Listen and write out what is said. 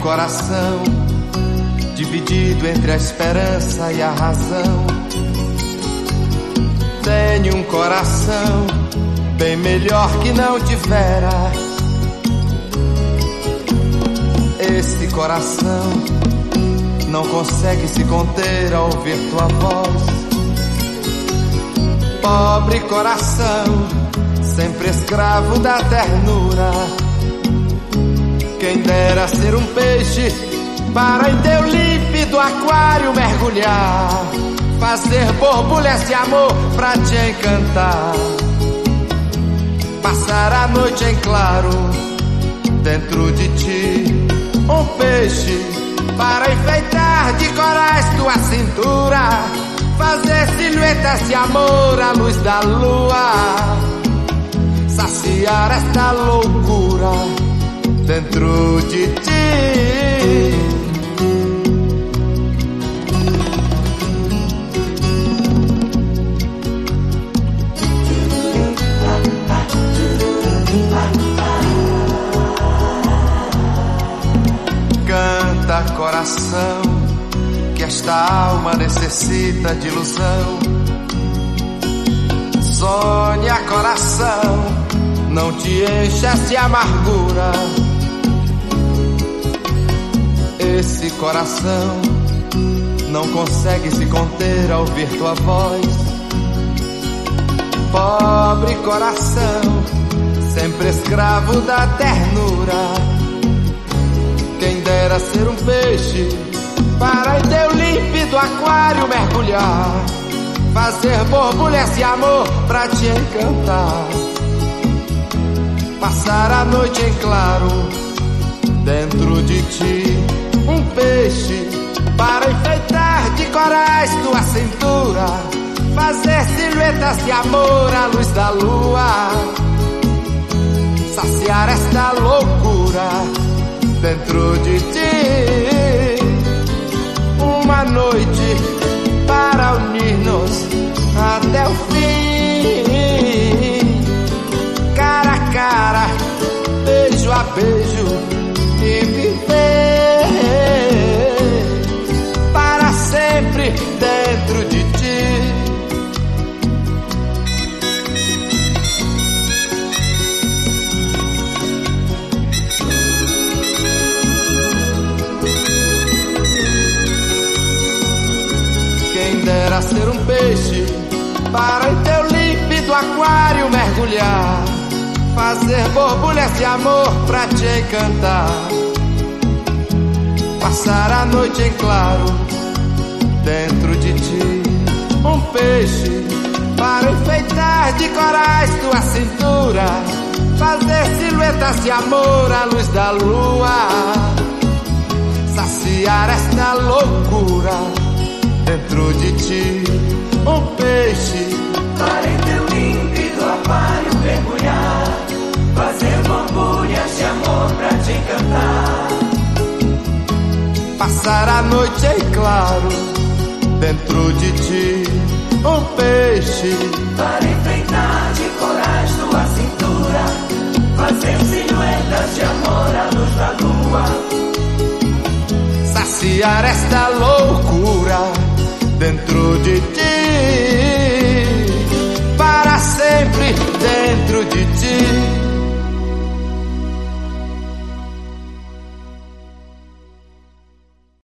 coração dividido entre a esperança e a razão. Tenho um coração bem melhor que não tivera. Esse coração não consegue se conter ao ouvir tua voz. Pobre coração, sempre escravo da ternura. Quem dera ser um peixe para em teu límpido aquário mergulhar, fazer borbulhas de amor pra te encantar, passar a noite em claro dentro de ti. Um peixe para enfeitar de corais tua cintura, fazer silhuetas de amor à luz da lua, saciar esta loucura dentro de ti. Canta, coração, que esta alma necessita de ilusão. Sonha, coração, não te enchas de amargura. Esse coração não consegue se conter ao ouvir tua voz. Pobre coração, sempre escravo da ternura. Quem dera ser um peixe para em teu límpido aquário mergulhar, fazer borbulhas de amor pra te encantar, passar a noite em claro dentro de ti. Um peixe para enfeitar de corais tua cintura, fazer silhuetas de amor à luz da lua, saciar esta loucura dentro de ti. Uma noite para unir-nos até o fim, cara a cara, beijo a beijo, e viver para sempre dentro de ti. Quem dera ser um peixe para em teu límpido aquário mergulhar, fazer borbulhas de amor pra te encantar, passar a noite em claro dentro de ti. Um peixe para enfeitar de corais tua cintura, fazer silhuetas de amor à luz da lua, saciar esta loucura dentro de ti. Um peixe para em teu límpido aquário mergulhar, fazer borbulhas de amor pra te encantar, passar a noite em claro dentro de ti. Um peixe para enfeitar de corais tua cintura, fazer silhuetas de amor à luz da lua, saciar esta loucura dentro de ti, para sempre dentro de ti.